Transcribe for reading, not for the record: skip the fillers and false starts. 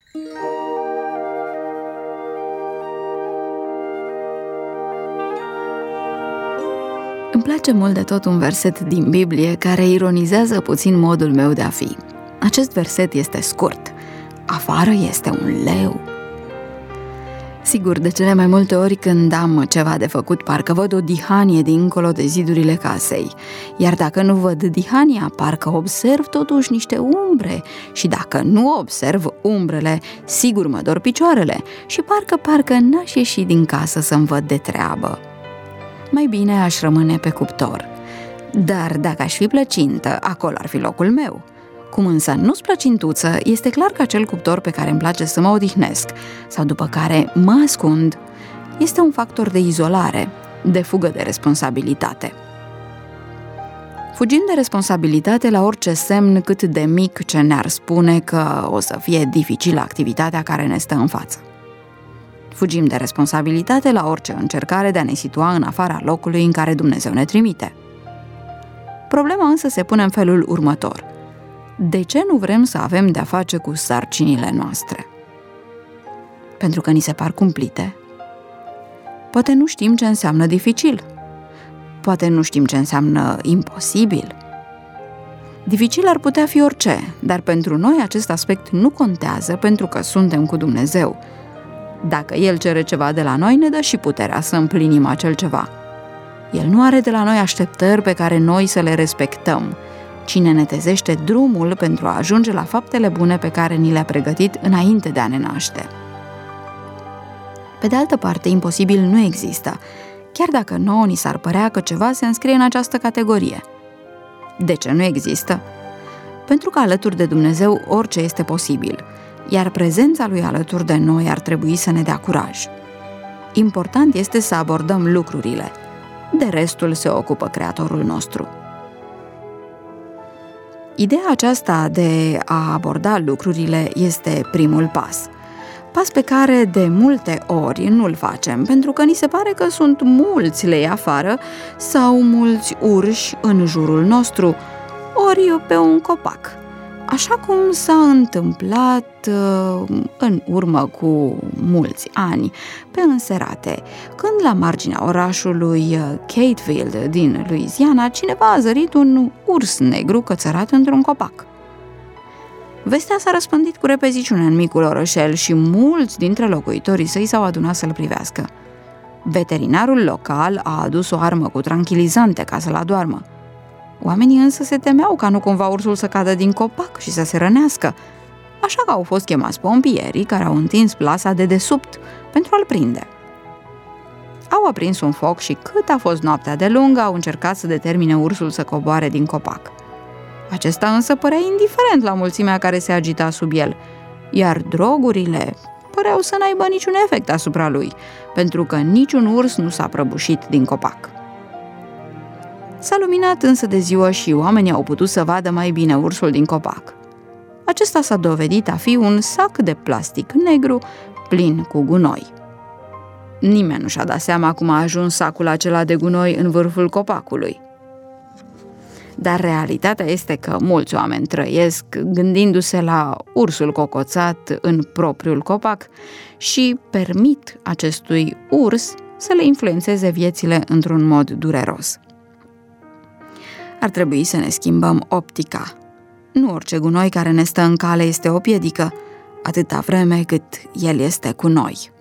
Îmi place mult de tot un verset din Biblie care ironizează puțin modul meu de a fi. Acest verset este scurt. Afară este un leu. Sigur, de cele mai multe ori când am ceva de făcut, parcă văd o dihanie dincolo de zidurile casei. Iar dacă nu văd dihania, parcă observ totuși niște umbre. Și dacă nu observ umbrele, sigur mă dor picioarele. Și parcă n-aș ieși din casă să-mi văd de treabă. Mai bine aș rămâne pe cuptor. Dar dacă aș fi plăcintă, acolo ar fi locul meu. Cum însă nu-s plăcintuță, este clar că acel cuptor pe care îmi place să mă odihnesc sau după care mă ascund este un factor de izolare, de fugă de responsabilitate. Fugim de responsabilitate la orice semn cât de mic ce ne-ar spune că o să fie dificilă activitatea care ne stă în față. Fugim de responsabilitate la orice încercare de a ne situa în afara locului în care Dumnezeu ne trimite. Problema însă se pune în felul următor. De ce nu vrem să avem de-a face cu sarcinile noastre? Pentru că ni se par cumplite? Poate nu știm ce înseamnă dificil. Poate nu știm ce înseamnă imposibil. Dificil ar putea fi orice, dar pentru noi acest aspect nu contează pentru că suntem cu Dumnezeu. Dacă El cere ceva de la noi, ne dă și puterea să împlinim acel ceva. El nu are de la noi așteptări pe care noi să le respectăm. Cine netezește drumul pentru a ajunge la faptele bune pe care ni le-a pregătit înainte de a ne naște. Pe de altă parte, imposibil nu există, chiar dacă nouă ni s-ar părea că ceva se înscrie în această categorie. De ce nu există? Pentru că alături de Dumnezeu orice este posibil, iar prezența Lui alături de noi ar trebui să ne dea curaj. Important este să abordăm lucrurile. De restul se ocupă Creatorul nostru. Ideea aceasta de a aborda lucrurile este primul pas pe care de multe ori nu-l facem, pentru că ni se pare că sunt mulți lei afară sau mulți urși în jurul nostru, ori pe un copac. Așa cum s-a întâmplat în urmă cu mulți ani, pe înserate, când la marginea orașului Cateville din Louisiana, cineva a zărit un urs negru cățărat într-un copac. Vestea s-a răspândit cu repeziciune în micul orășel și mulți dintre locuitorii săi s-au adunat să-l privească. Veterinarul local a adus o armă cu tranchilizante ca să-l adoarmă. Oamenii însă se temeau ca nu cumva ursul să cadă din copac și să se rănească, așa că au fost chemați pompierii care au întins plasa de desubt pentru a-l prinde. Au aprins un foc și cât a fost noaptea de lungă au încercat să determine ursul să coboare din copac. Acesta însă părea indiferent la mulțimea care se agita sub el, iar drogurile păreau să n-aibă niciun efect asupra lui, pentru că niciun urs nu s-a prăbușit din copac. S-a luminat însă de ziua și oamenii au putut să vadă mai bine ursul din copac. Acesta s-a dovedit a fi un sac de plastic negru plin cu gunoi. Nimeni nu și-a dat seama cum a ajuns sacul acela de gunoi în vârful copacului. Dar realitatea este că mulți oameni trăiesc gândindu-se la ursul cocoțat în propriul copac și permit acestui urs să le influențeze viețile într-un mod dureros. Ar trebui să ne schimbăm optica. Nu orice gunoi care ne stă în cale este o piedică, atâta vreme cât el este cu noi.